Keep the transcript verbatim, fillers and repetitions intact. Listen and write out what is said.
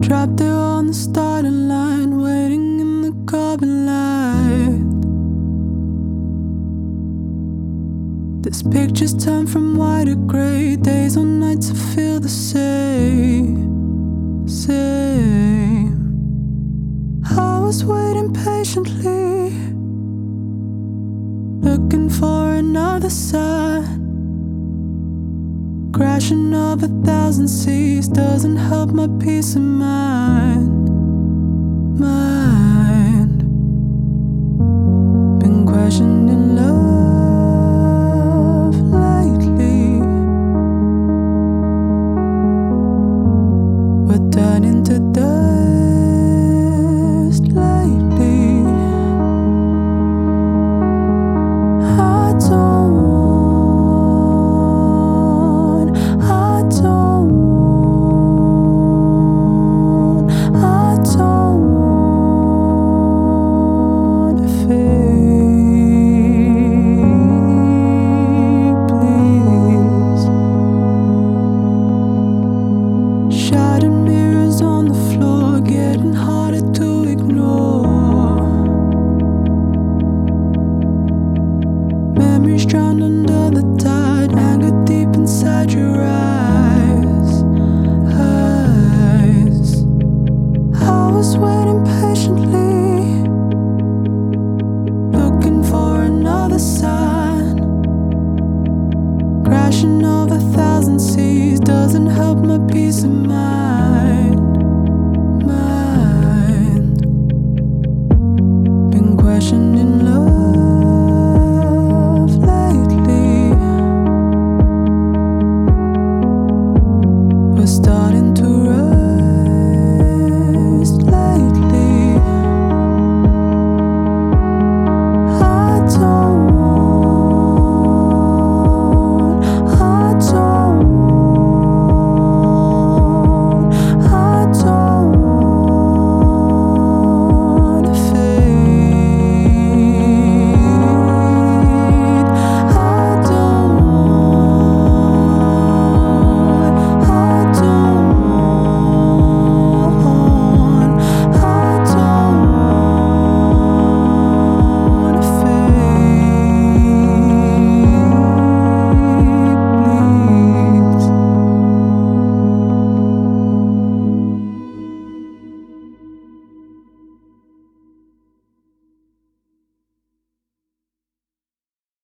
Trapped there on the starting line, waiting in the carbon light. This picture's turned from white to grey. Days or nights I feel the same, same. I was waiting patiently, looking for another sign. Crashing up a thousand seas doesn't help my peace of mind. Mind. Been questioning